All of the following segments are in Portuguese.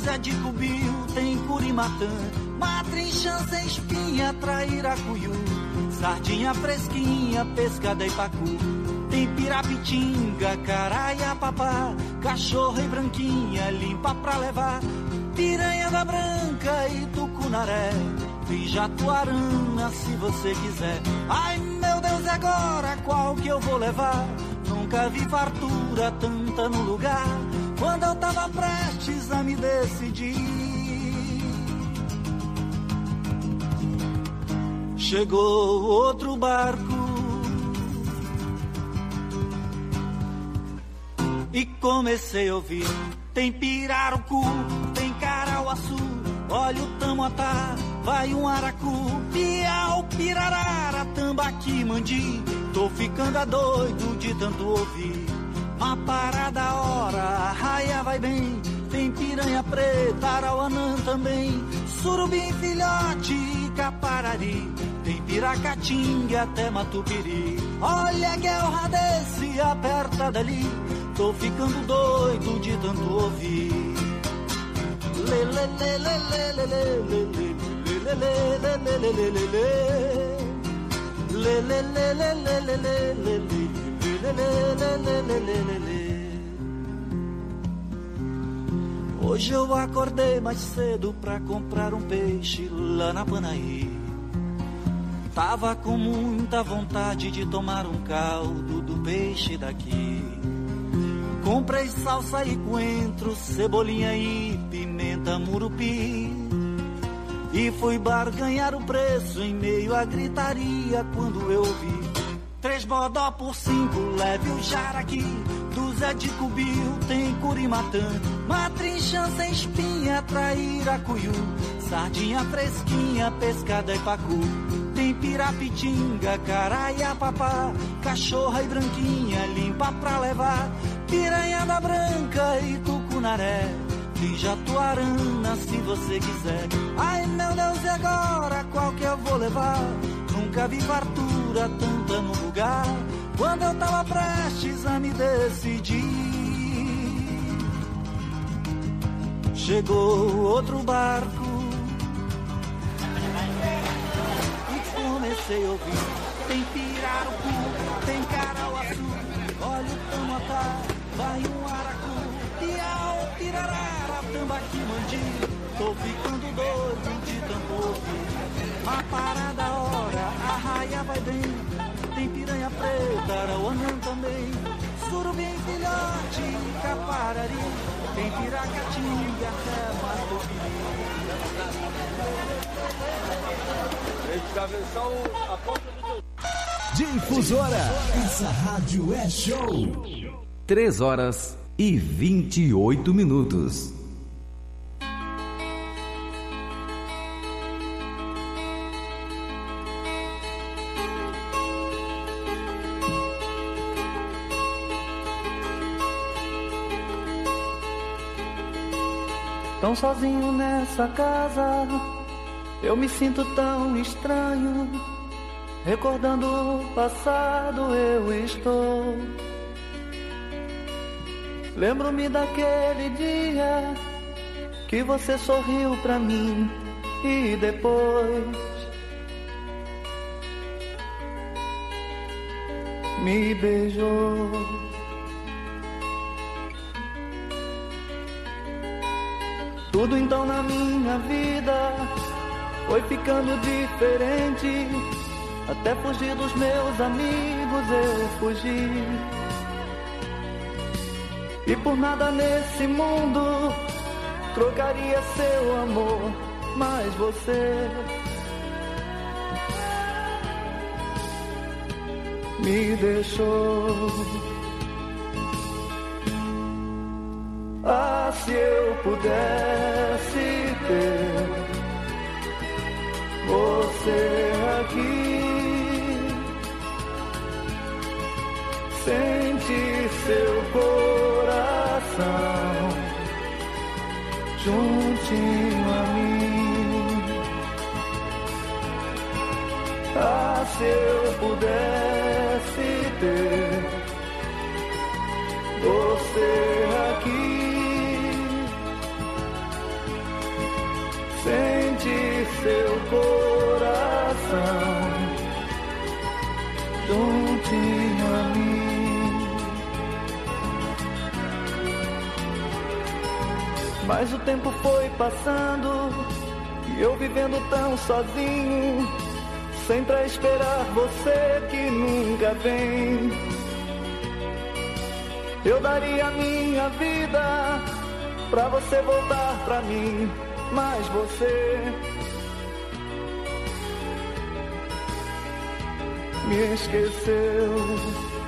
Zé de Cubil, tem Curimatã, matrinchã sem espinha, trairacuiú, sardinha fresquinha, pescada e pacu. Tem pirapitinga, caraia, papá, cachorra e branquinha, limpa pra levar. Piranha da branca e tucunaré, tem jatuarana se você quiser. Ai meu Deus, e agora qual que eu vou levar? Nunca vi fartura tanta no lugar. Quando eu tava prestes a me decidir, chegou outro barco e comecei a ouvir. Tem pirarucu, tem carauaçu, olha o tamuatá, vai um aracu, piau, pirarara, tambaqui, mandi. Tô ficando doido de tanto ouvir. Uma parada a hora, a raia vai bem. Tem piranha preta, arauanã também, surubim, filhote, caparari. Tem piracatinga até matupiri. Olha guerra desse, aperta dali. Tô ficando doido de tanto ouvir. Lê, lê, lê, lê, lê, lê, lê, lê, lê, lê, lê, lê, lê, lê. Lê, lê, lê, lê, lê, lê, lê, lê, lê, lê, lê. Hoje eu acordei mais cedo pra comprar um peixe lá na Panaí. Tava com muita vontade de tomar um caldo do peixe daqui. Comprei salsa e coentro, cebolinha e pimenta murupi. E fui barganhar o preço em meio à gritaria quando eu vi 3 bodó por 5, leve o jaraqui. Do Zé de Cubil tem Curimatã, matrinchã sem espinha, trairacuiú, sardinha fresquinha, pescada e pacu. Tem pirapitinga, caraia, papá, cachorra e branquinha, limpa pra levar. Piranha da branca e tucunaré, tem jatuarana se você quiser. Ai meu Deus, e agora qual que eu vou levar? Nunca vi fartura tanta no lugar. Quando eu tava prestes a me decidir, chegou outro barco e comecei a ouvir. Tem pirarucu, tem carauaçu, olha o tamatá, vai um aracu, piau, pirarara, tambaqui, mandi. Tô ficando doido de tanto ouvir. A parada a hora, a raia vai bem. Tem piranha preta, arauanã também, surubim, filhote, caparari. Tem piracatinga até matupiri. Difusora, essa rádio é show. 3h28. Tão sozinho nessa casa, eu me sinto tão estranho. Recordando o passado eu estou. Lembro-me daquele dia que você sorriu pra mim e depois me beijou. Tudo então na minha vida foi ficando diferente. Até fugir dos meus amigos eu fugi. E por nada nesse mundo trocaria seu amor, mas você me deixou. Ah, se eu pudesse ter você aqui, sentir seu coração juntinho a mim. Ah, se eu pudesse ter você aqui, seu coração juntinho a mim. Mas o tempo foi passando e eu vivendo tão sozinho, sempre a esperar você que nunca vem. Eu daria a minha vida pra você voltar pra mim, mas você me esqueceu.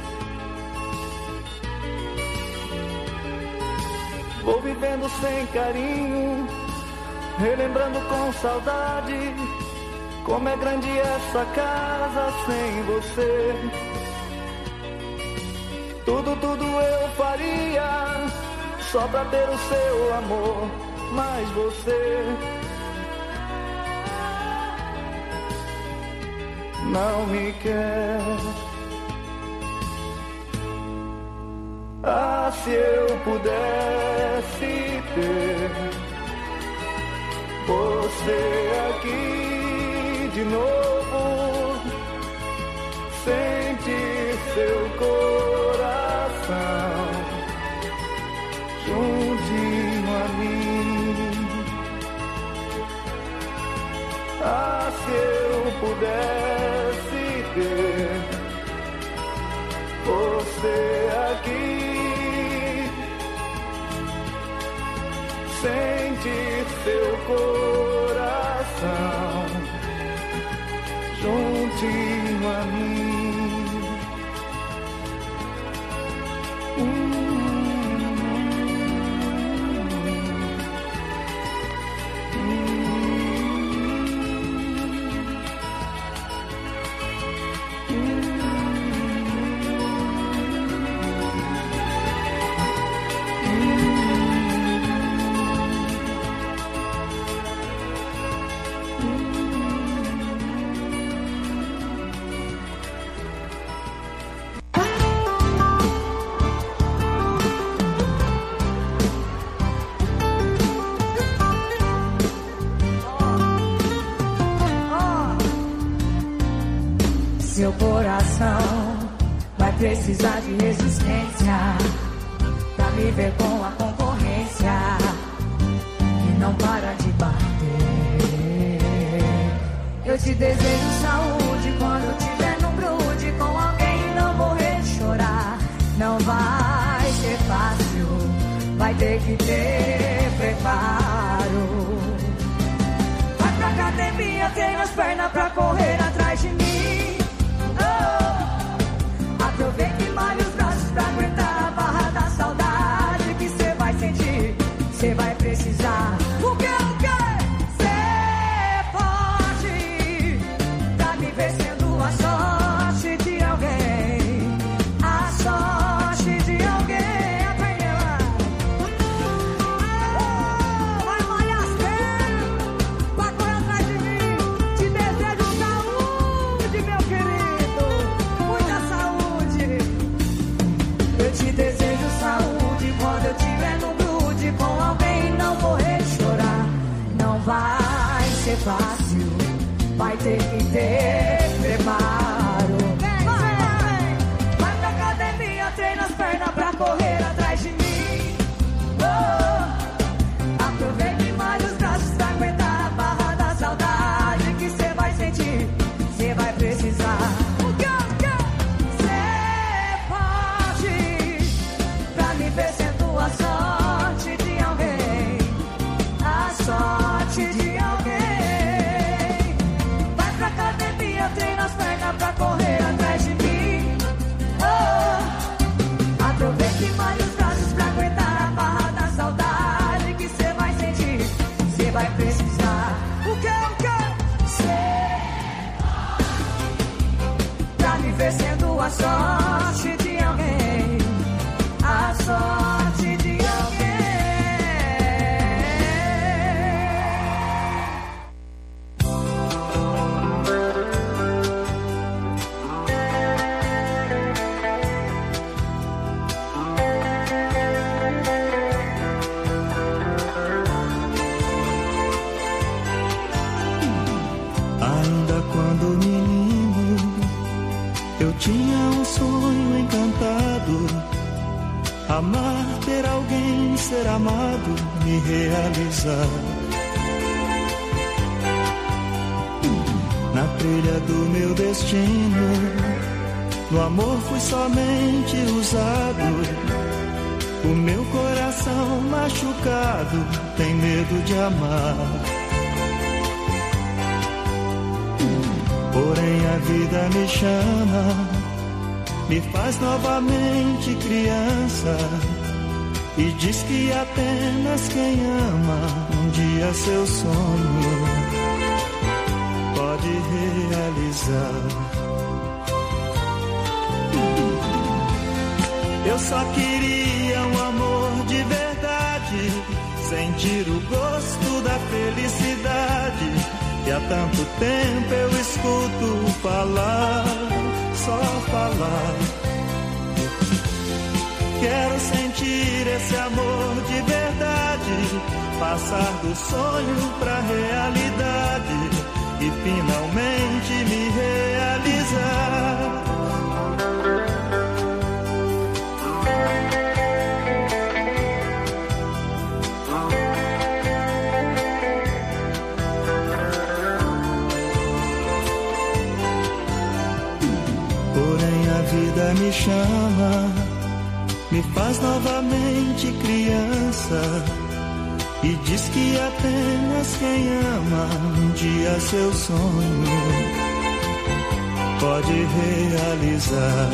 Vou vivendo sem carinho, relembrando com saudade como é grande essa casa sem você. Tudo eu faria só pra ter o seu amor, mas você não me quer. Ah, se eu pudesse ter você aqui de novo, sentir seu coração juntinho a mim. Ah, se eu pudesse ter você aqui, sentir seu coração juntinho a mim. Seu coração vai precisar de resistência pra viver com a concorrência e não para de bater. Eu te desejo saúde quando tiver no grude com alguém, não morrer de chorar. Não vai ser fácil, vai ter que ter preparo. Vai pra academia, treina as pernas pra correr atrás de mim. Aproveita e malha os braços pra aguentar a barra da saudade que cê vai sentir, cê vai precisar. O que? Cê pode tá me ver sendo a sorte de alguém, a sorte de alguém. Apanha, vai malhar as pernas, vai correr atrás de mim. Te desejo saúde, meu querido, muita saúde. Eu te desejo saúde quando eu tiver no grude com alguém, não morrer de chorar. Não vai ser fácil, vai ter que ter preparo. Vai pra academia, treina as pernas pra correr atrás de mim. Aproveita e malha os braços pra aguentar a barra da saudade que cê vai sentir, cê vai precisar. Ver sendo a sorte de alguém, a sorte de alguém. Vai pra academia, treina as pernas pra correr atrás de mim. Aproveita e malha os braços pra aguentar a barra da saudade que cê vai sentir, cê vai precisar. O que? Pra me ver sendo a sorte de alguém, a sorte de alguém. Amar, ter alguém, ser amado, me realizar. Na trilha do meu destino, no amor fui somente usado. O meu coração machucado tem medo de amar. Porém a vida me chama, me faz novamente criança, e diz que apenas quem ama um dia seu sonho pode realizar. Eu só queria um amor de verdade, sentir o gosto da felicidade, que há tanto tempo eu escuto falar, só falar. Quero sentir esse amor de verdade, passar do sonho pra realidade e finalmente me realizar. Me chama, me faz novamente criança, e diz que apenas quem ama um dia seu sonho pode realizar.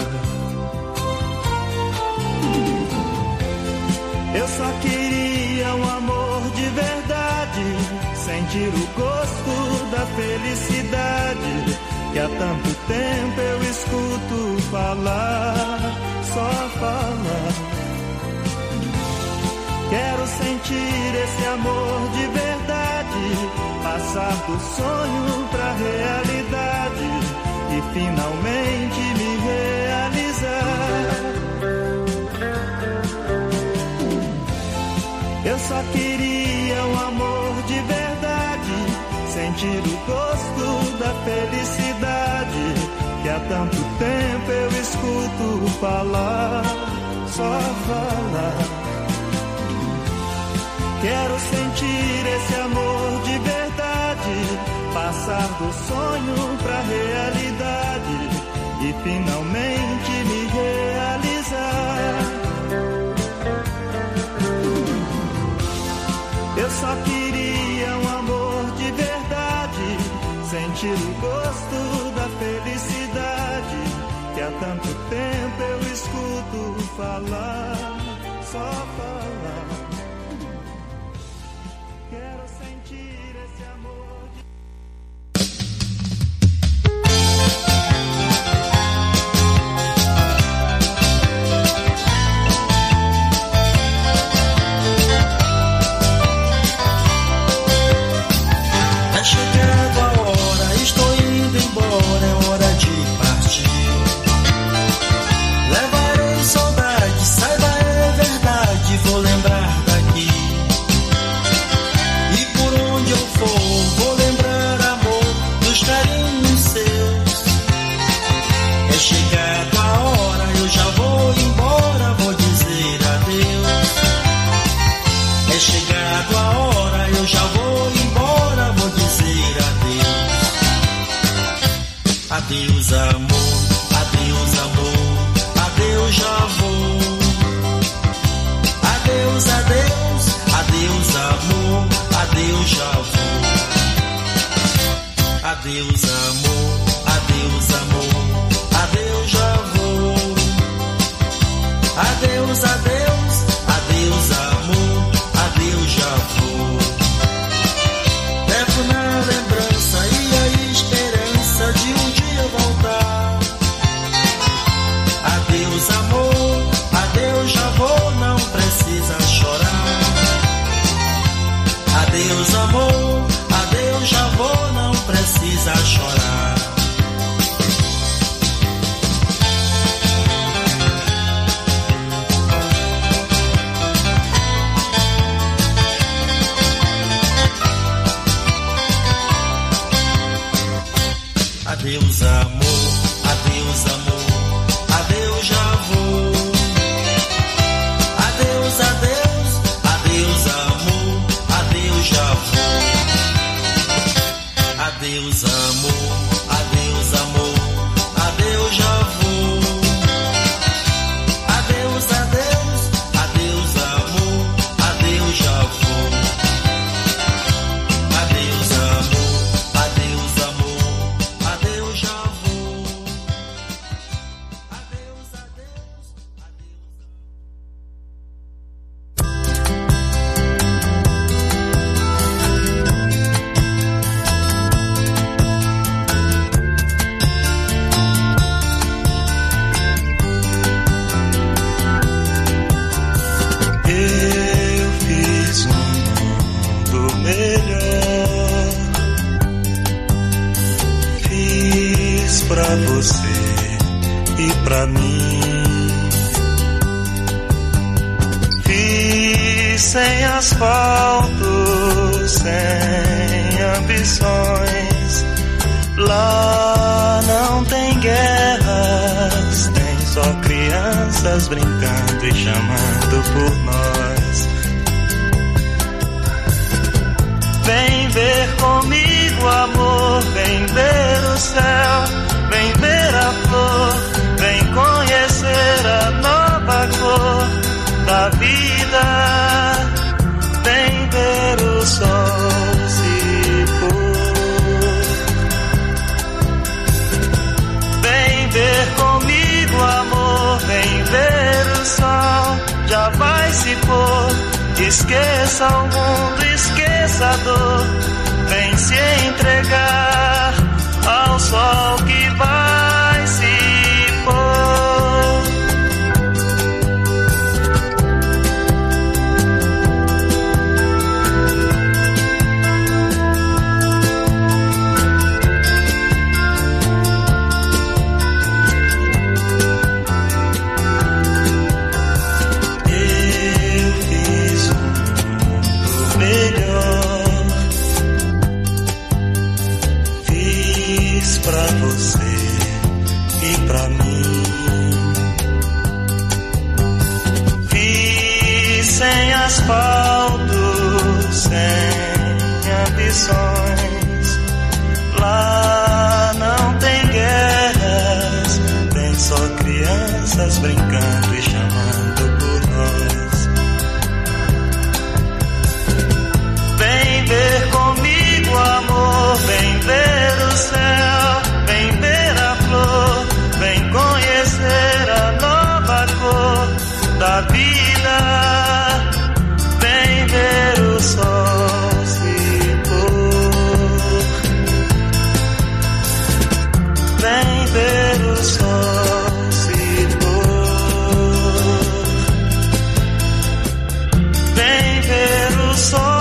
Eu só queria um amor de verdade, sentir o gosto da felicidade, que há tanto tempo eu escuto falar, só falar. Quero sentir esse amor de verdade, passar do sonho pra realidade e finalmente me realizar. Eu só queria um amor de verdade, sentir o gosto da felicidade, que há tanto tempo eu escuto falar, só falar. Quero sentir esse amor de verdade, passar do sonho pra realidade e finalmente me realizar. Eu só queria um amor de verdade, sentir o gosto da felicidade, que há tanto tempo eu escuto falar, só falar. Quero sentir esse amor de... Tá chegando a hora, estou indo embora, é hora de partir. Levarei saudade, saiba é verdade, vou lembrar daqui. E por onde eu for, vou lembrar, amor, dos carinhos seus. É chegado a hora, eu já vou embora, vou dizer adeus. É chegado a hora, eu já vou embora, vou dizer adeus. Adeus, amor, adeus, amor, adeus, já vou. Adeus, adeus, adeus, amor, adeus, já vou. Adeus, amor, adeus, amor, adeus, já vou. Adeus, adeus, adeus, amor, adeus, já vou. Levo na lembrança e a esperança de um dia voltar. Adeus, amor, adeus, já vou, não precisa chorar. Adeus, amor, adeus, já vou, não precisa chorar. Adeus, amor, adeus, amor, adeus, já vou. pra você e pra mim. Fiz sem asfalto, sem ambições. Lá não tem guerras, tem só crianças brincando e chamando por nós. Vem ver comigo, amor, vem ver o céu, vem ver a flor, vem conhecer a nova cor da vida, vem ver o sol se pôr. Vem ver comigo, amor, vem ver o sol, já vai se pôr. Esqueça o mundo, esqueça a dor, vem se entregar ao sol que vai se pôr. Pra você e pra mim. Fiz sem asfalto, sem ambições. Lá não tem guerras, tem só crianças brincando e chamando por nós. Vem ver comigo, amor, vem ver o céu, vem ver a flor, vem conhecer a nova cor da vida, vem ver o sol se pôr, vem ver o sol se pôr, vem ver o sol.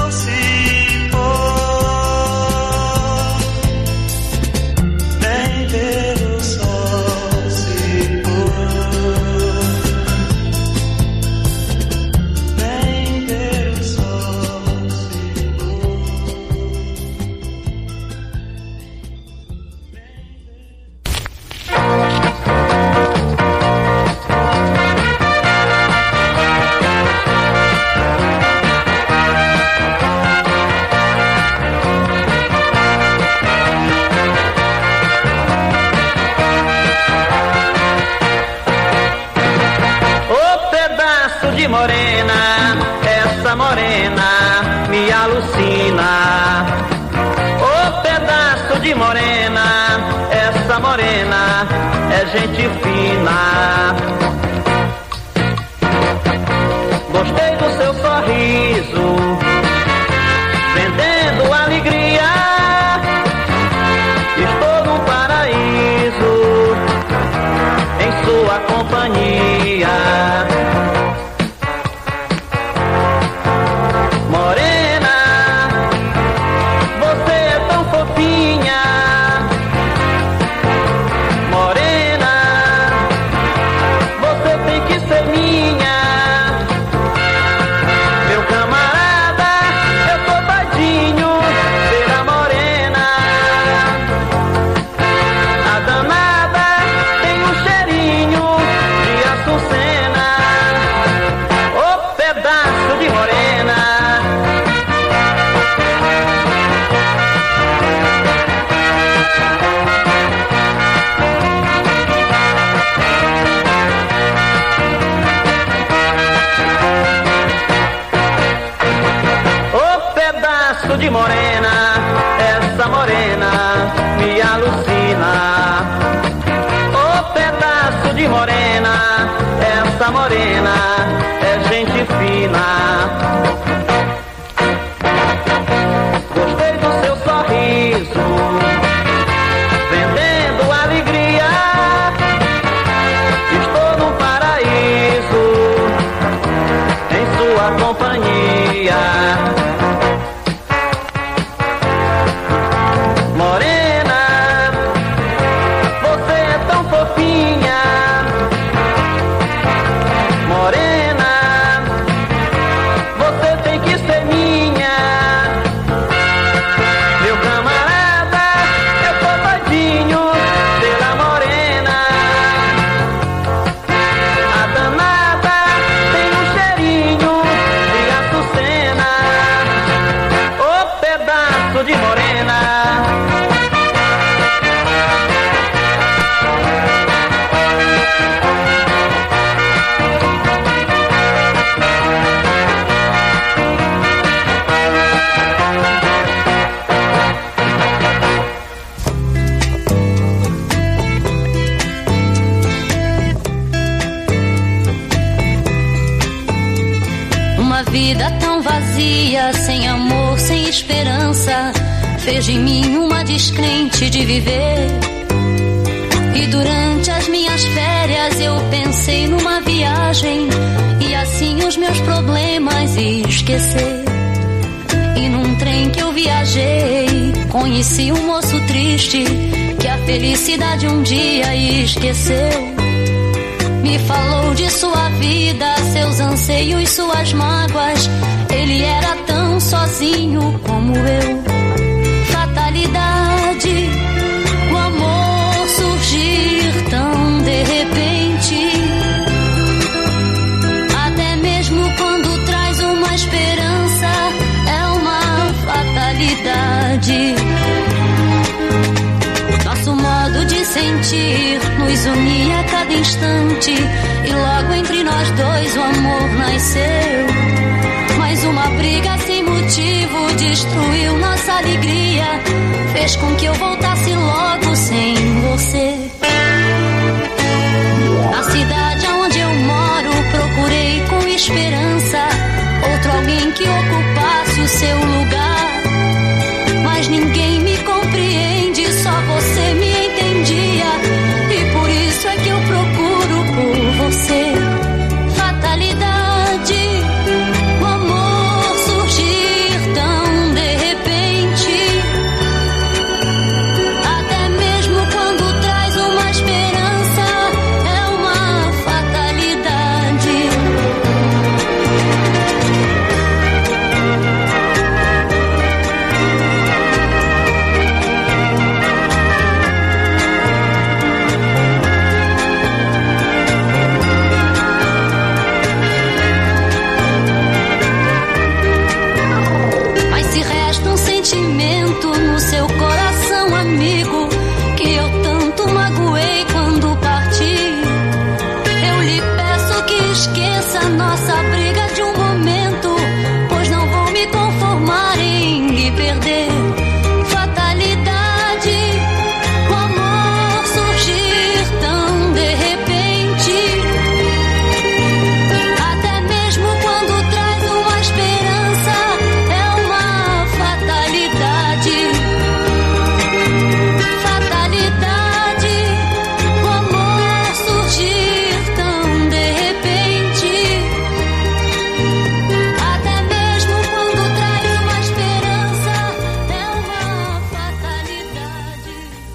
Gente fina, gostei do seu sorriso, vendendo alegria. Estou num paraíso, em sua companhia. Morena, você é tão fofinha. De morena, essa morena me alucina. Oh, pedaço de morena, essa morena é gente fina. Gostei do seu sorriso, vendendo alegria. Estou no paraíso, em sua companhia. pedaço de morena. Uma vida tão vazia, sem amor, sem esperança, fez de mim uma descrente de viver. E durante as minhas férias eu pensei numa viagem e assim os meus problemas esquecer. E num trem que eu viajei, conheci um moço triste que a felicidade um dia esqueceu. Me falou de sua vida, seus anseios, suas mágoas. Ele era tão sozinho como eu. Fatalidade, o amor surgir tão de repente. Até mesmo quando traz uma esperança, é uma fatalidade. Nosso modo de sentir nos unia a cada instante, e logo entre nós dois o amor nasceu. Mas uma briga sem motivo destruiu nossa alegria, fez com que eu voltasse logo sem você. Na cidade onde eu moro procurei com esperança outro alguém que ocupasse o seu lugar, mas ninguém me compreende, só você me entendia, e por isso é que eu procuro por você. Fatalidade, o amor surgir tão de repente. Até mesmo quando traz uma esperança, é uma fatalidade. No seu coração, amigo, que eu tanto magoei quando parti. Eu lhe peço que esqueça nossa briga de um momento, pois não vou me conformar em lhe perder. Fatalidade, o amor surgir tão de repente. Até mesmo quando traz uma esperança, é uma fatalidade. Fatalidade, o amor surgir tão de repente. Até mesmo quando traz uma esperança, é uma fatalidade.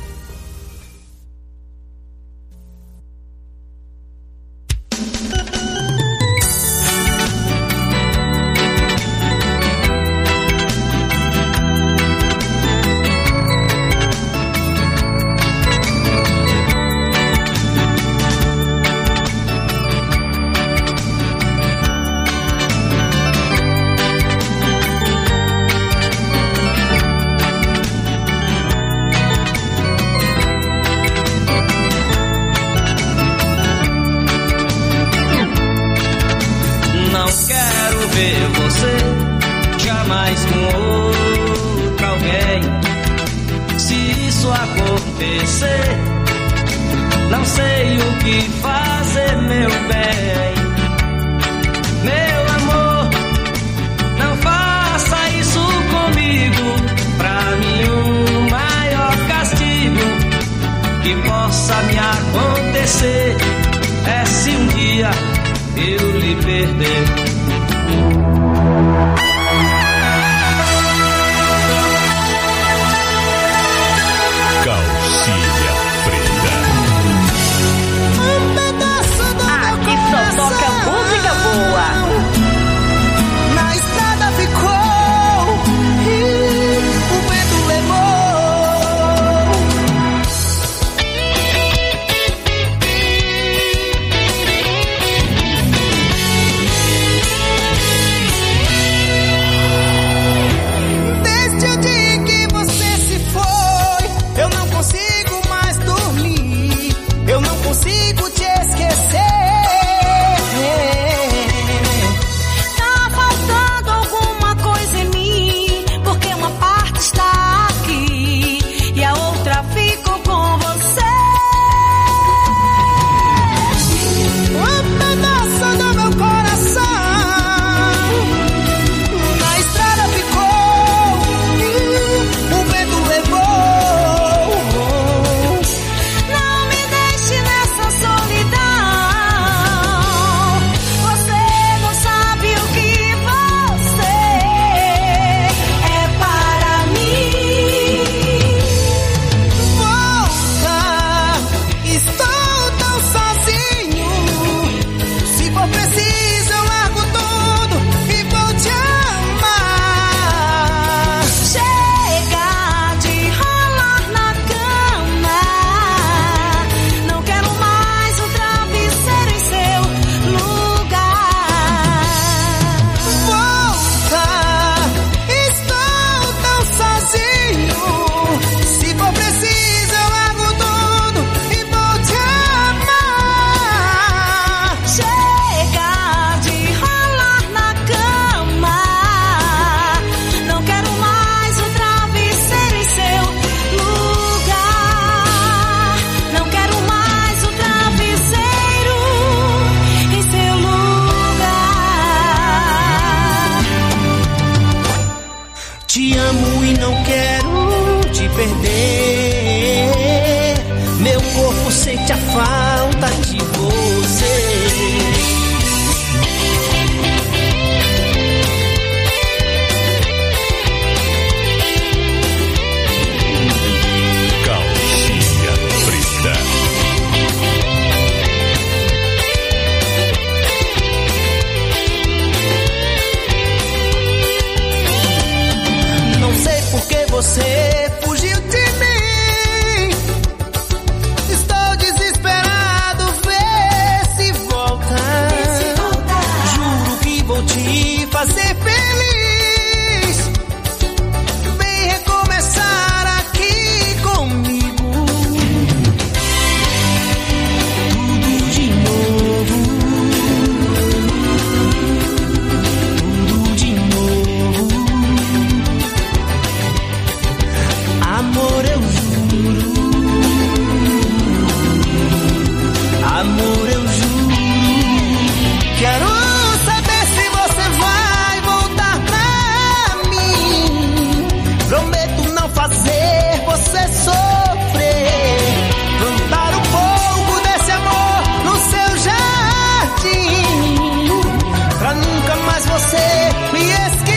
Não quero ver você jamais com outro alguém. Se isso acontecer, não sei o que fazer, meu bem. Meu amor, não faça isso comigo. Pra mim o maior castigo que possa me acontecer é se um dia eu lhe perder. Calcília Preta. Um pedaço do meu coração. Te amo e não quero te perder. Meu corpo sente a falta de você. Você fugiu de mim. Estou desesperado, vê se volta. Juro que vou te fazer feliz. Vem recomeçar aqui comigo. Tudo de novo. Tudo de novo. Amor, eu juro. Amor, eu juro. Quero saber se você vai voltar pra mim. Prometo não fazer você sofrer. Plantar um pouco desse amor no seu jardim, pra nunca mais você me esquecer.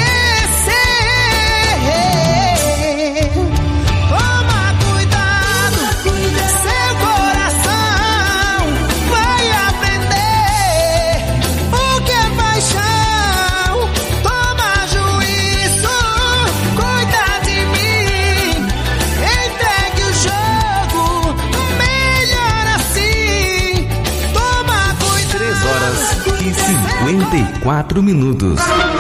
E 54 minutos.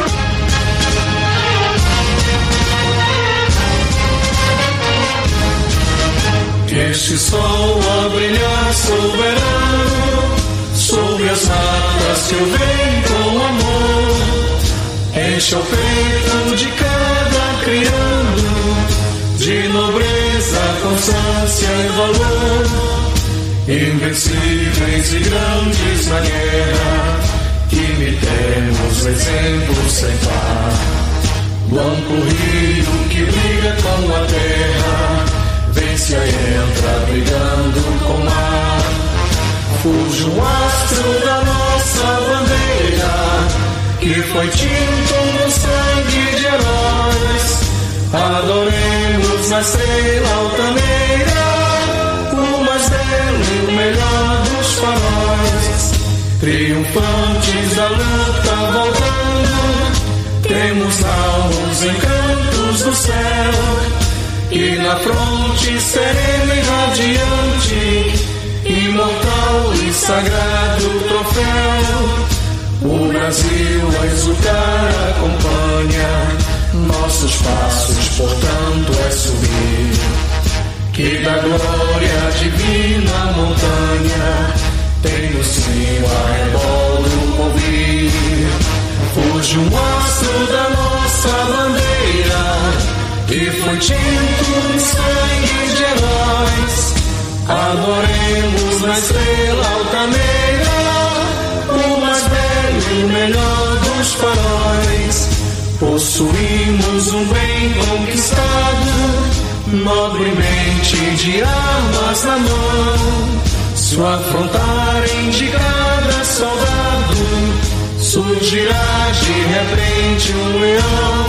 Este sol a brilhar soberano sobre as matas que eu venho com amor, enche o peito de cada criando de nobreza, constância e valor, invencíveis e grandes na guerra, imitemos exemplos sem par. Blanco rio que briga com a terra, vence e entra brigando com o mar. Fuge o astro da nossa bandeira, que foi tinto no sangue de heróis. Adoremos a estrela altaneira, o mais belo e o melhor dos faróis. Triunfantes da luta voltando, temos os encantos do céu, e na fronte serena e radiante, imortal e sagrado troféu. O Brasil a exultar acompanha nossos passos, portanto é subir, que da glória divina montanha tem no cimo a rebol do porvir. Fuge um astro da nossa bandeira, que foi tinto no sangue de heróis. Adoremos na estrela altaneira, o mais belo e o melhor dos faróis. Possuímos um bem conquistado, nobremente de armas na mão. Sua fronteira de cada soldado, surgirá de repente um leão.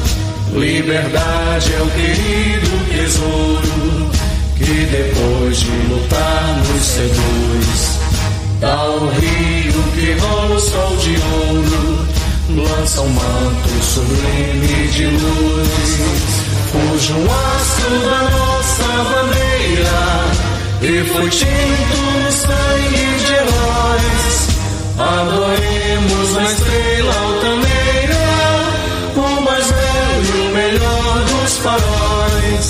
Liberdade é o querido tesouro, que depois de lutar nos seduz. Ao rio que rola o sol de ouro, lança um manto sublime de luz. Fuge um astro da nossa bandeira, e foi tinto no sangue de heróis. Adoremos na estrela altaneira, o mais belo e o melhor dos faróis.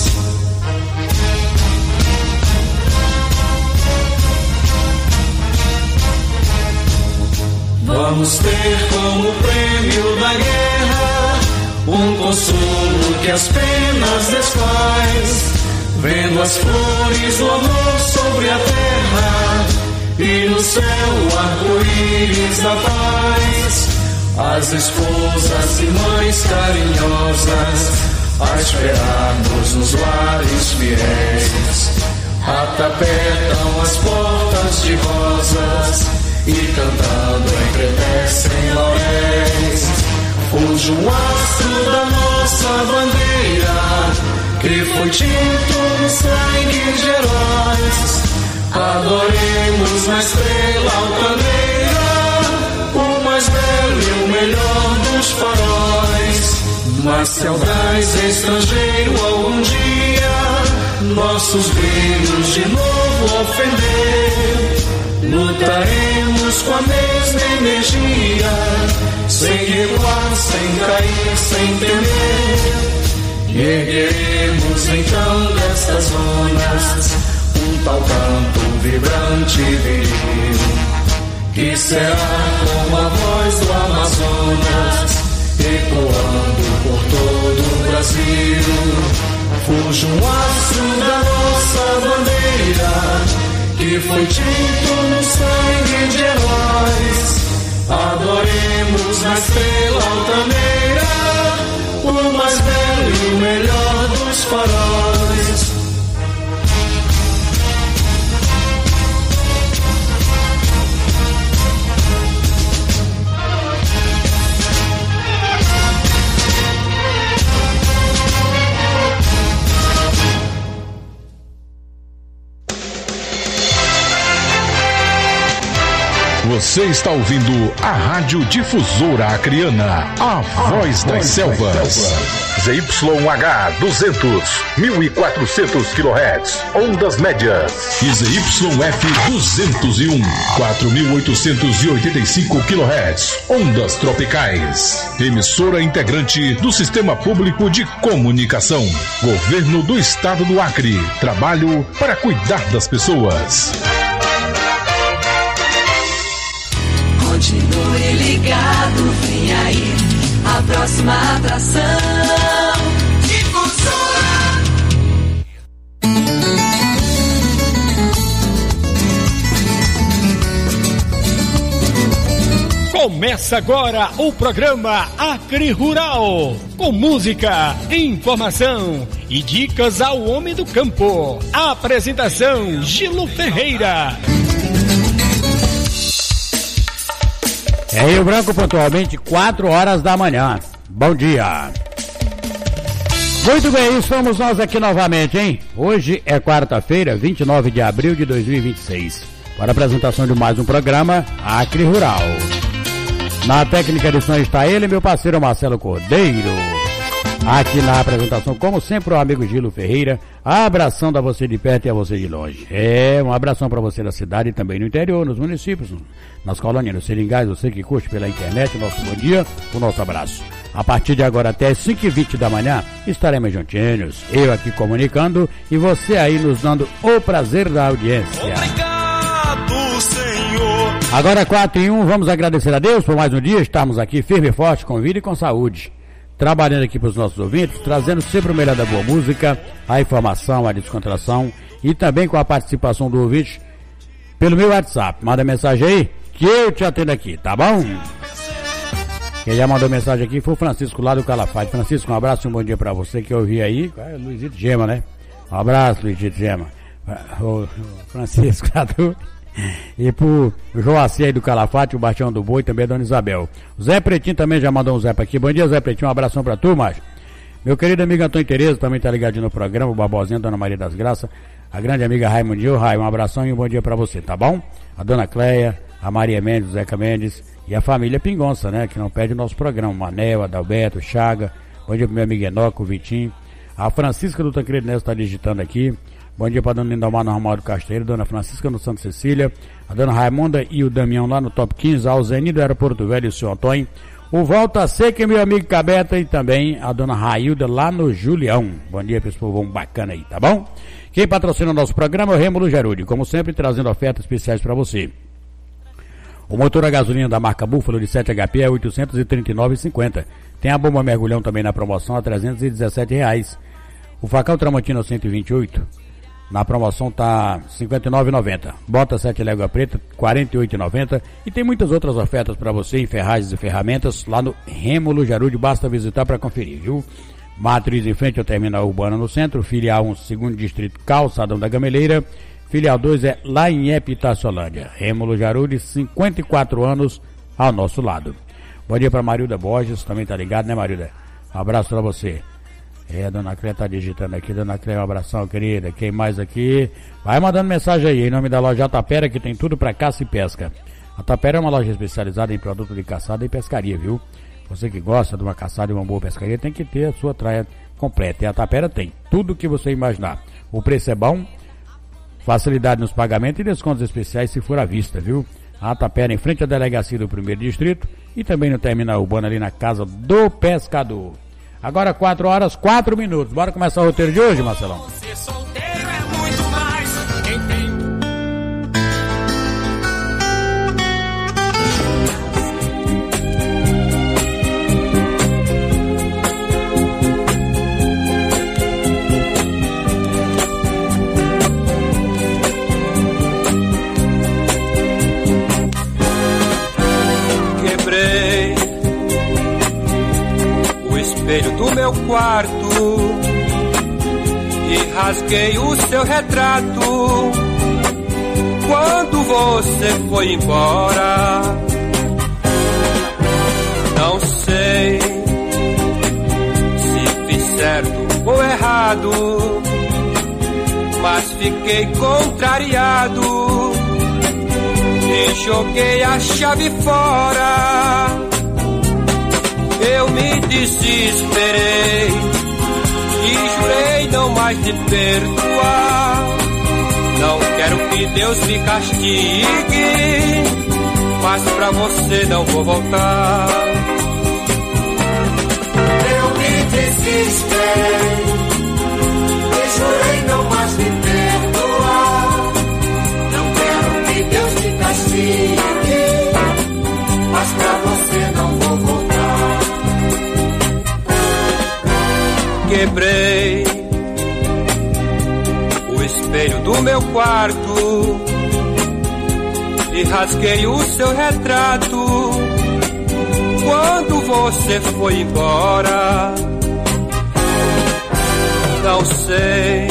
Vamos ter como prêmio da guerra um consolo que as penas desfaz, vendo as flores do amor sobre a terra, e no céu o arco-íris da paz. As esposas e mães carinhosas a esperar-nos nos lares fiéis. Atapetam as portas de rosas e cantando entretecem lauréis. Fuja o astro da nossa bandeira, que foi tinto no sangue de heróis. Adoremos na estrela altaneira, o mais belo e o melhor dos faróis. Mas se audaz estrangeiro algum dia nossos brilhos de novo ofender, lutaremos com a mesma energia, sem recuar, sem cair, sem temer. Ergueremos então destas zonas um tal canto vibrante e viril, que será como a voz do Amazonas, ecoando por todo o Brasil. Fuja um astro da nossa bandeira, que foi tinto no sangue de heróis. Adoremos na estrela altaneira, o mais belo e o melhor dos faróis. Você está ouvindo a Rádio Difusora Acreana, a voz das selvas. ZYH 200, 1400 kHz, ondas médias. E ZYF 201, 4885 kHz, ondas tropicais. Emissora integrante do Sistema Público de Comunicação. Governo do Estado do Acre. Trabalho para cuidar das pessoas. Continue ligado, vem aí a próxima atração. Difusora. Começa agora o programa Acre Rural, com música, informação e dicas ao homem do campo. Apresentação Gilo Ferreira. É Rio Branco, pontualmente 4 horas da manhã. Bom dia. Muito bem, estamos nós aqui novamente, hein? Hoje é quarta-feira, 29 de abril de 2026. Para a apresentação de mais um programa, Acre Rural. Na técnica de som está ele, meu parceiro Marcelo Cordeiro. Aqui na apresentação, como sempre, o amigo Gilo Ferreira, abraçando a você de perto e a você de longe. Um abração para você da cidade e também no interior, nos municípios, nas colônias, nos seringais, você que curte pela internet, o nosso bom dia, o nosso abraço. A partir de agora até 5h20 da manhã, estaremos juntinhos, eu aqui comunicando e você aí nos dando o prazer da audiência. Obrigado, Senhor. Agora 4h01, vamos agradecer a Deus por mais um dia, estarmos aqui firme e forte, com vida e com saúde. Trabalhando aqui para os nossos ouvintes, trazendo sempre o melhor da boa música, a informação, a descontração e também com a participação do ouvinte pelo meu WhatsApp. Manda mensagem aí que eu te atendo aqui, tá bom? Quem já mandou mensagem aqui foi o Francisco lá do Calafate. Francisco, um abraço e um bom dia para você que eu ouvi aí. É Luizito Gema, né? Um abraço, Luizito Gema. O Francisco lá do... E pro Joaci aí do Calafate, o Bastião do Boi, também a Dona Isabel. O Zé Pretinho também já mandou um Zé pra aqui. Bom dia, Zé Pretinho, um abração pra tu, macho. Meu querido amigo Antônio Tereza também tá ligadinho no programa, o Barbosinha, Dona Maria das Graças, a grande amiga Raimundinho. Um abração e um bom dia pra você, tá bom? A Dona Cleia, a Maria Mendes, o Zeca Mendes e a família Pingonça, né, que não perde o nosso programa. Manel, Adalberto, Chaga, bom dia pro meu amigo Enoco, o Vitinho. A Francisca do Tancredo Neto tá digitando aqui. Bom dia para a Dona Lindomar no Ramal do Casteiro, Dona Francisca no Santa Cecília, a Dona Raimunda e o Damião lá no Top 15, ao Zeni do Aeroporto Velho e o seu Antônio, o Volta Seca e meu amigo Cabeta e também a Dona Railda lá no Julião. Bom dia para esse povão bacana aí, tá bom? Quem patrocina o nosso programa é o Rêmulo Gerúdio, como sempre trazendo ofertas especiais para você. O motor a gasolina da marca Búfalo de 7 HP é R$ 839,50. Tem a bomba mergulhão também na promoção a R$ 317. O facão Tramontina 128. Na promoção tá R$ 59,90. Bota 7 légua preta, R$ 48,90. E tem muitas outras ofertas para você em ferragens e ferramentas lá no Rêmulo Gerúdio. Basta visitar para conferir, viu? Matriz em frente ao terminal urbano no centro, filial 1, segundo distrito, Calçadão da Gameleira, filial 2 é lá em Epitaciolândia. Rêmulo Jaruri, 54 anos ao nosso lado. Bom dia para Marilda Borges, também tá ligado, né, Marilda? Um abraço para você. Dona Cléia tá digitando aqui, Dona Cléia, um abração, querida. Quem mais aqui? Vai mandando mensagem aí, em nome da loja Tapera, que tem tudo para caça e pesca. A Tapera é uma loja especializada em produtos de caçada e pescaria, viu? Você que gosta de uma caçada e uma boa pescaria tem que ter a sua traia completa. E a Tapera tem tudo o que você imaginar. O preço é bom, facilidade nos pagamentos e descontos especiais se for à vista, viu? A Tapera em frente à delegacia do 1º Distrito e também no terminal urbano ali na Casa do Pescador. Agora 4 horas, 4 minutos. Bora começar o roteiro de hoje, Marcelão? Ser solteiro é muito mais. Quem tem... Quebrei o espelho do meu quarto e rasguei o seu retrato quando você foi embora. Não sei se fiz certo ou errado, mas fiquei contrariado e joguei a chave fora. Eu me desesperei e jurei não mais te perdoar. Não quero que Deus me castigue, mas pra você não vou voltar. Eu me desesperei e jurei não mais te perdoar. Não quero que Deus me castigue, mas pra você não vou voltar. Quebrei o espelho do meu quarto e rasguei o seu retrato quando você foi embora. Não sei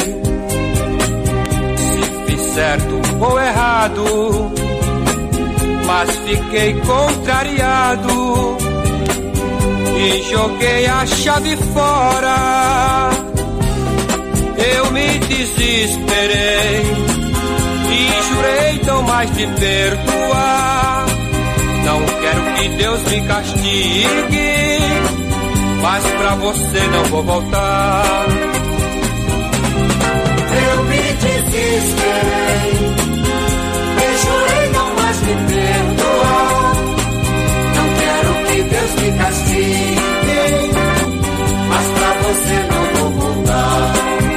se fiz certo ou errado, mas fiquei contrariado e joguei a chave fora. Eu me desesperei e jurei não mais te perdoar. Não quero que Deus me castigue, mas pra você não vou voltar. Eu me desesperei e jurei não mais te perdoar. Não quero que Deus me castigue, mas pra você não vou voltar.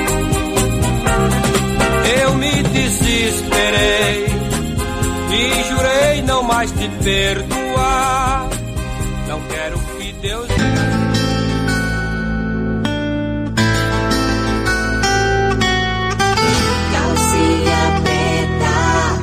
Eu me desesperei e jurei não mais te perdoar. Não quero que Deus... Calcinha preta.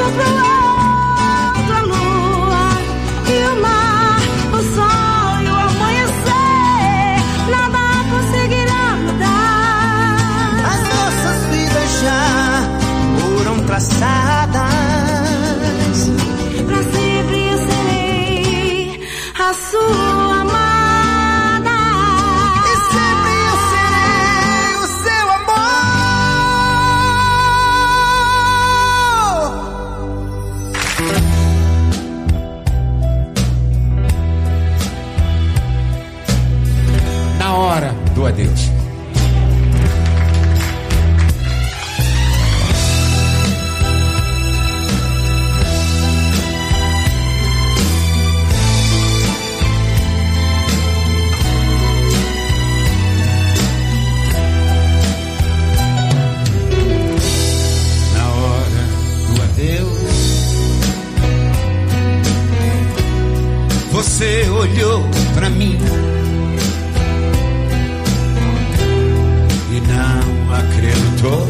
pro outro a lua e o mar, o sol e o amanhecer, nada conseguirá mudar. As nossas vidas já foram traçadas. Pra sempre eu serei a sua amada. E sempre eu serei o seu Na hora do adeus. Você olhou pra mim e não acreditou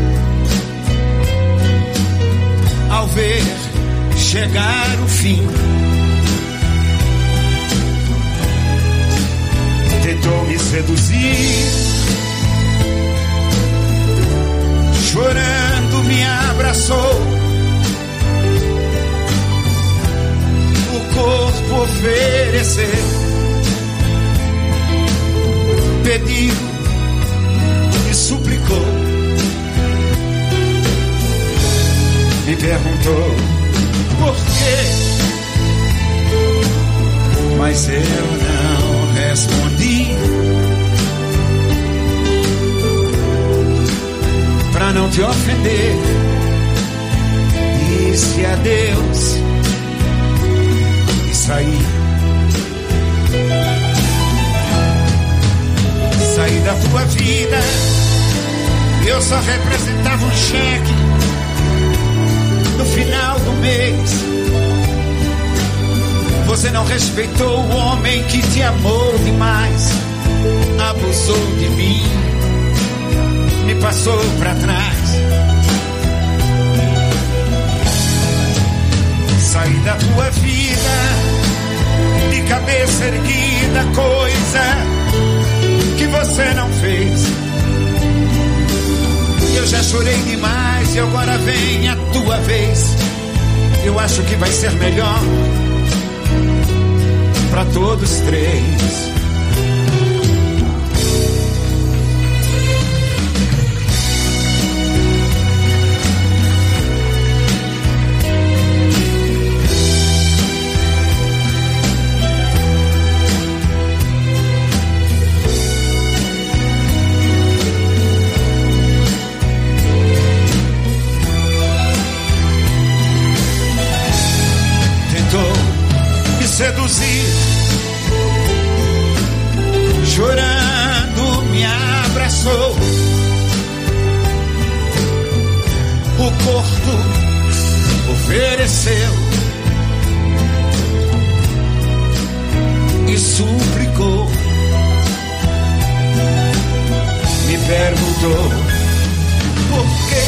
ao ver chegar o fim. Tentou me seduzir, chorando me abraçou. Corpo oferecer, pediu e suplicou, me perguntou por quê, mas eu não respondi, pra não te ofender, disse adeus. Saí da tua vida, eu só representava um cheque no final do mês. Você não respeitou o homem que te amou demais, abusou de mim, me passou pra trás. Saí da tua vida de cabeça erguida, coisa que você não fez. Eu já chorei demais e agora vem a tua vez. Eu acho que vai ser melhor pra todos três. Seduzir, chorando me abraçou. O corpo ofereceu e suplicou. Me perguntou por quê,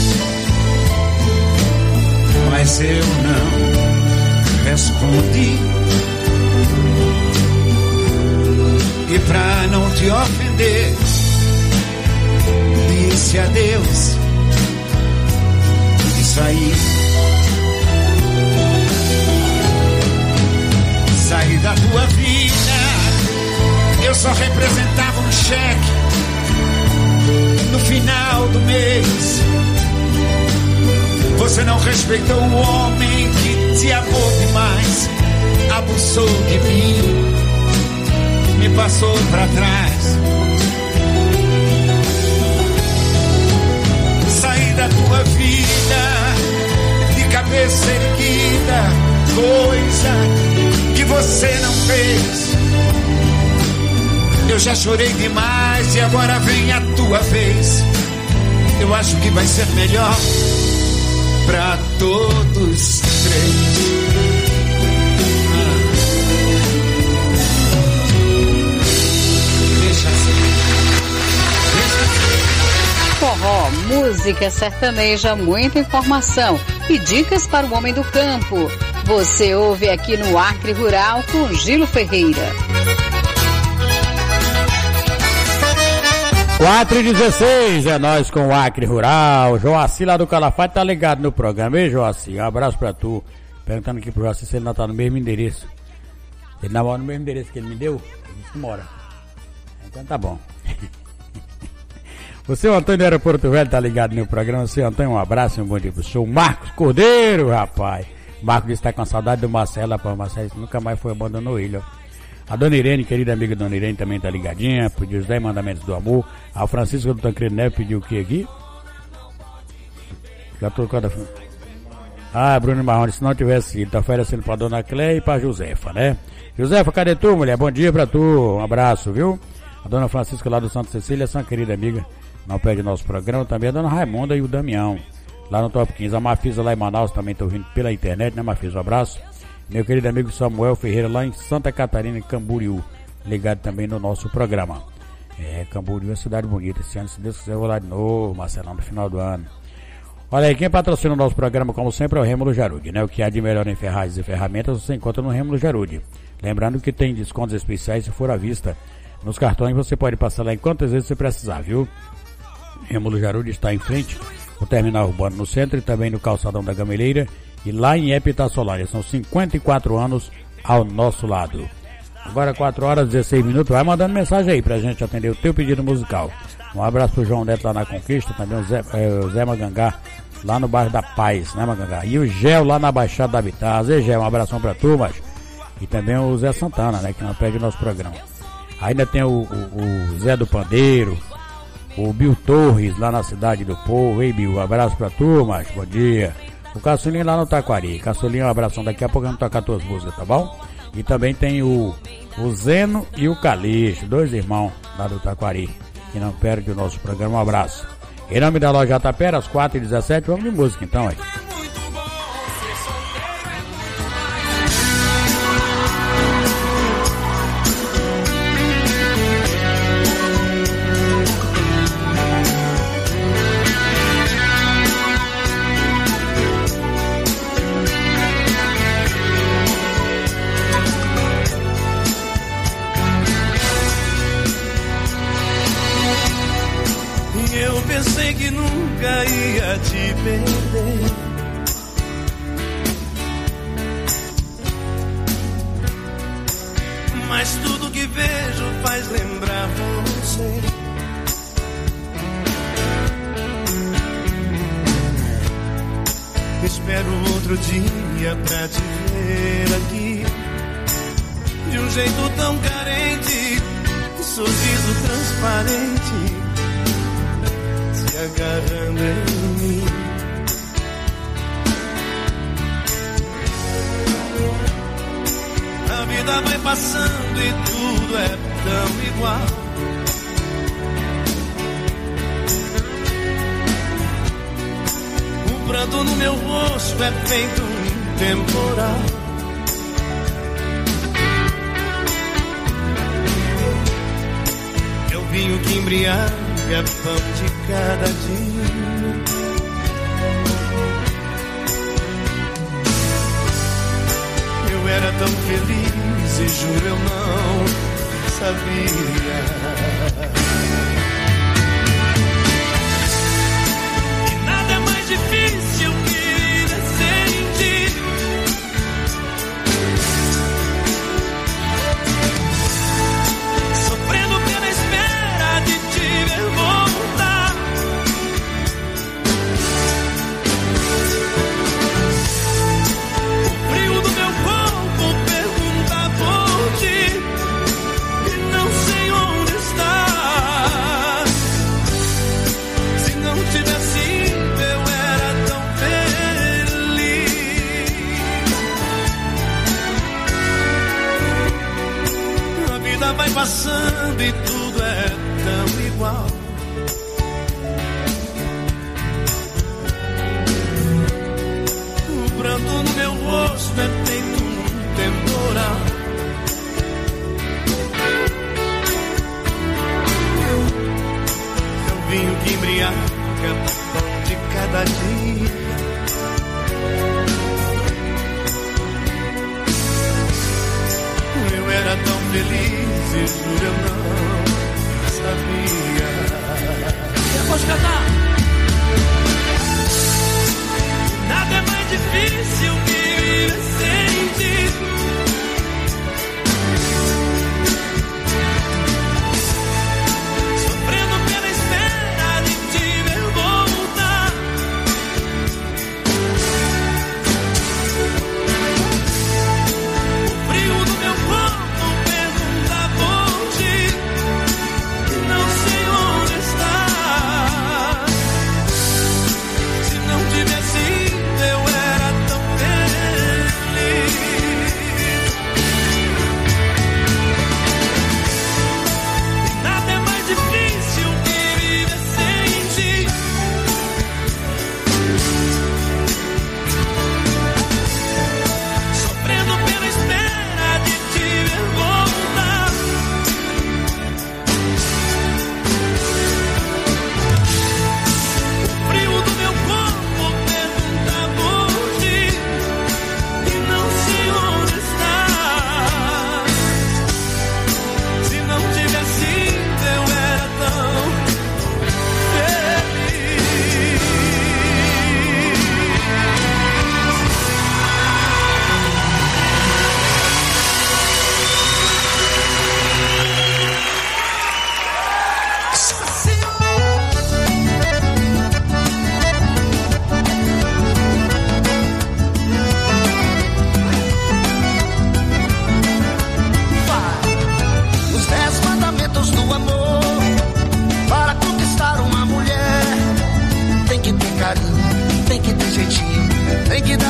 mas eu não respondi. E pra não te ofender, disse adeus e saí. Saí da tua vida, eu só representava um cheque no final do mês. Você não respeitou o homem que te amou demais, abusou de mim, me passou pra trás. Saí da tua vida de cabeça erguida, coisa que você não fez. Eu já chorei demais e agora vem a tua vez. Eu acho que vai ser melhor pra todos três. Forró, música sertaneja, muita informação. e dicas para o homem do campo. Você ouve aqui no Acre Rural com Gilo Ferreira. 4h16, é nós com o Acre Rural. Joaci lá do Calafate tá ligado no programa. Ei, Joaci, um abraço pra tu. Perguntando aqui pro Joaci se ele não tá no mesmo endereço. Ele não mora no mesmo endereço que ele me deu? Ele disse que mora. Então tá bom. O seu Antônio do Aeroporto Velho tá ligado no programa. O seu Antônio, um abraço e um bom dia pro senhor Marcos Cordeiro, rapaz. O Marcos disse que tá com saudade do Marcelo, rapaz. O Marcelo nunca mais foi, abandonou ele, ó. A Dona Irene, querida amiga Dona Irene, também tá ligadinha. Pediu os 10 mandamentos do amor. A Francisca do Tancredo Neves pediu o que aqui? Já trocou da... Bruno Marrone, se não tivesse ido, tá oferecendo pra Dona Cléia e pra Josefa, né? Josefa, cadê tu, mulher? Bom dia pra tu. Um abraço, viu? A Dona Francisca lá do Santa Cecília, essa querida amiga, não perde nosso programa. Também a Dona Raimunda e o Damião, lá no Top 15. A Mafisa lá em Manaus também tá ouvindo pela internet, né, Mafisa? Um abraço. Meu querido amigo Samuel Ferreira lá em Santa Catarina, em Camboriú, ligado também no nosso programa. Camboriú é uma cidade bonita. Esse ano, se Deus quiser, eu vou lá de novo, Marcelão, no final do ano. Olha aí, quem patrocina o nosso programa, como sempre, é o Rêmulo Jarude, né? O que há de melhor em ferragens e ferramentas você encontra no Rêmulo Jarude. Lembrando que tem descontos especiais se for à vista. Nos cartões você pode passar lá em quantas vezes você precisar, viu? Rêmulo Jarude está em frente ao terminal urbano no centro e também no calçadão da Gameleira e lá em Epitaçolândia. São 54 anos ao nosso lado. Agora 4h16. Vai mandando mensagem aí pra gente atender o teu pedido musical. Um abraço pro João Neto lá na Conquista, também o Zé Magangá lá no bairro da Paz, né, Magangá? E o Gel lá na Baixada da Habitat. Ei, Gel, um abração pra tu, mas... E também o Zé Santana, né, que não perde o nosso programa. Ainda tem o Zé do Pandeiro, o Bill Torres lá na Cidade do Povo. Ei, Bill, um abraço pra tu, mas bom dia. O Caçulinho lá no Taquari. Caçulinho, um abração, daqui a pouco eu vou tocar tuas músicas, tá bom? E também tem o Zeno e o Calixto, 2 irmãos lá do Taquari, que não perde o nosso programa. Um abraço. Em nome da loja Tapera, às 4h17, vamos de música então, aí. Pensei que nunca ia te perder. Mas tudo que vejo faz lembrar você. Espero outro dia pra te ver aqui, de um jeito tão carente, sorriso transparente, agarrando em mim. A vida vai passando e tudo é tão igual. O pranto no meu rosto é feito um temporal. Eu vinho que embriaga pão de cada dia. Eu era tão feliz e juro eu não sabia. E nada é mais difícil que sentir. Sofrendo pela espera de te ver voltar. O frio do meu corpo pergunta por ti e não sei onde estás. Se não tivesse ido eu era tão feliz. A vida vai passando e tudo é tão igual. O pranto no meu rosto é feito um temporal. Eu vinho que embriaga pão de cada dia.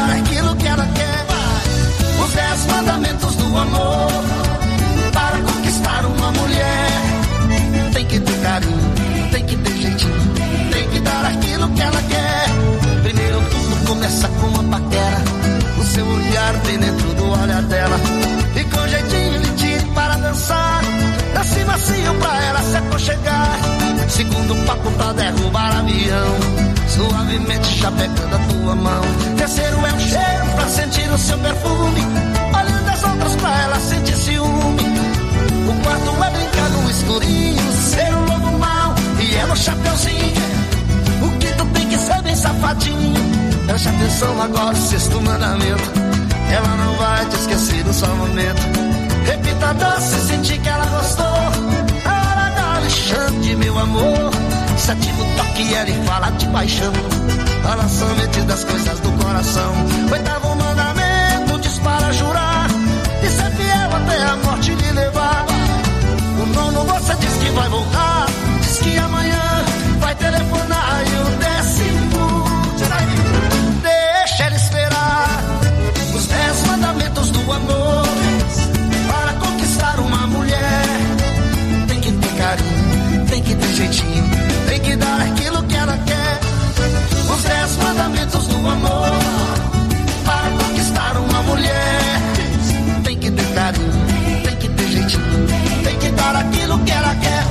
dar aquilo que ela quer. Os 10 mandamentos do amor para conquistar uma mulher. Tem que ter carinho, tem que ter jeitinho, tem que dar aquilo que ela quer. Primeiro tudo começa com uma paquera, o seu olhar bem dentro do olhar dela. E com jeitinho lhe tire para dançar, dance macio pra ela se aconchegar. Segundo papo pra derrubar avião, suavemente já pegando a tua mão. Terceiro é um cheiro pra sentir o seu perfume, olhando as outras pra ela sentir ciúme. O quarto é brincar no escurinho, ser um lobo mau e ela o chapeuzinho. O quinto tem que ser bem safadinho. Preste atenção agora, o 6º mandamento, ela não vai te esquecer no só momento. Repita doce, sentir que ela gostou, a hora da Alexandre, meu amor. 7º toque, ela fala de paixão, fala somente das coisas do coração. 8º mandamento, diz para jurar e ser fiel até a morte lhe levar. O 9º você diz que vai voltar, diz que amanhã vai telefonar. E o 10º, deixa ela esperar. Os 10 mandamentos do amor para conquistar uma mulher. Tem que ter carinho, tem que ter jeitinho, tem que dar aquilo que ela quer. Os 10 mandamentos do amor para conquistar uma mulher. Tem que ter carinho, tem que ter jeitinho, tem que dar aquilo que ela quer.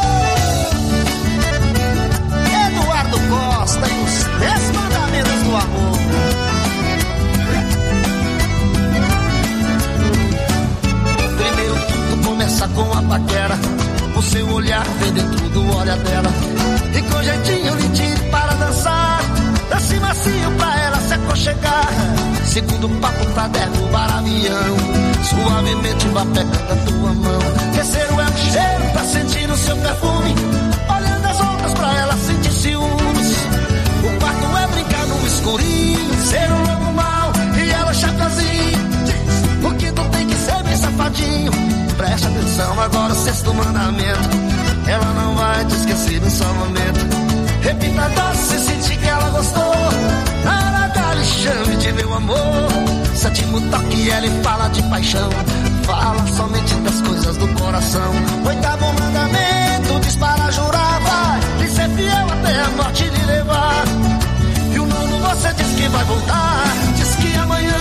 Eduardo Costa e os 10 mandamentos do amor. Primeiro tudo começa com a paquera, o seu olhar vem dentro do olhar dela. E com jeitinho lhe tire para dançar, dance macio pra ela se aconchegar. Segundo papo pra derrubar avião, suavemente vai pegando a tua mão. Terceiro é um cheiro pra sentir o seu perfume, olhando as outras pra ela sentir ciúmes. O quarto é brincar no escurinho, ser um lobo mau e ela chapazinho. O quinto tem que ser bem safadinho. Preste atenção agora, o 6º mandamento, ela não vai te esquecer no só momento. Repita doce, sentir que ela gostou, na hora da lhe chame de meu amor. 7º toque, ela fala de paixão, fala somente das coisas do coração. 8º mandamento, diz para jurar, vai lhe ser fiel até a morte lhe levar. E o 9º você diz que vai voltar,